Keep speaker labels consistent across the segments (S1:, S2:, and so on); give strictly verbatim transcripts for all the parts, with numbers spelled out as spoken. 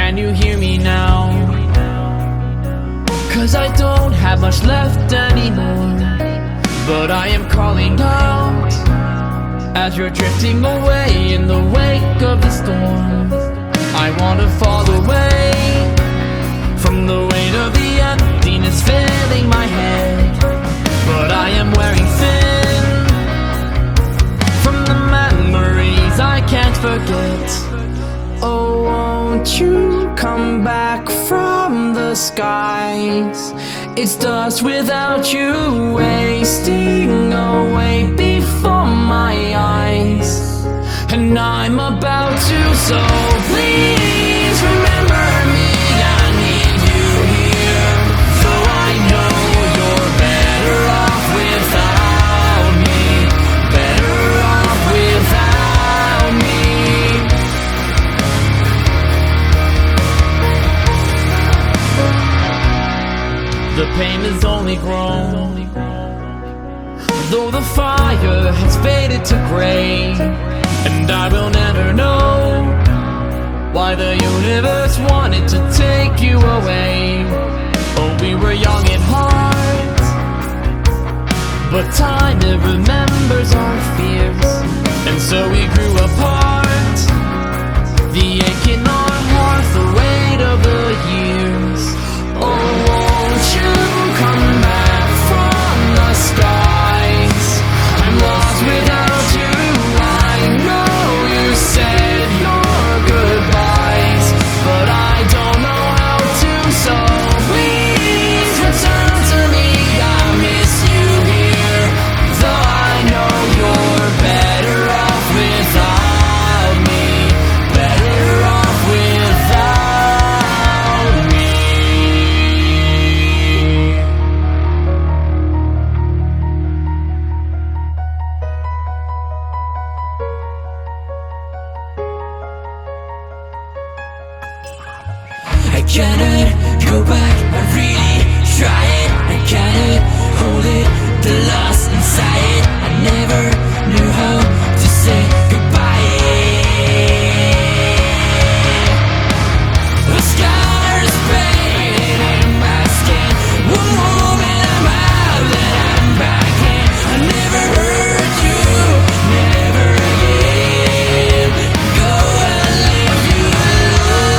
S1: can you hear me now? Cause I don't have much left anymore, but I am calling out as you're drifting away in the wake of the storm. I wanna fall away from the weight of the emptiness filling my head, but I am wearing thin from the memories I can't forget. Oh, won't you come back from the skies? It's dust without you wasting away before my eyes, and I'm about to, so please remember me. I need you here, though I know you're better off without me, better off without me. The pain has only grown, though the fire has faded to gray, and I will never know why the universe wanted to take you away. Oh, we were young at heart, but time it remembers our fears, and so we grew apart. The ache in our hearts, the weight of the years. Oh, won't you come back from the skies? I'm lost without you. I know you said your goodbyes, but I don't know how to, so please return to me. I miss you here, though I know you're better off without me, better off without me.
S2: I cannot go back, I really tried. I cannot hold it, the loss inside. I never knew how to say goodbye. The scars painted in my skin, one moment I'm out, then I'm back in. I never hurt you, never again. Go and leave you alone.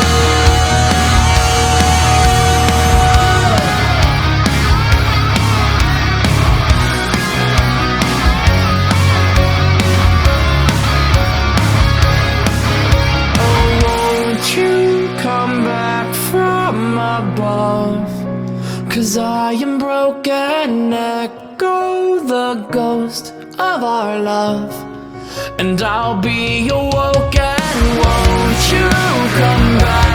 S1: Come back from above, 'cause I am broken, echo the ghost of our love, and I'll be awoken. Won't you come back?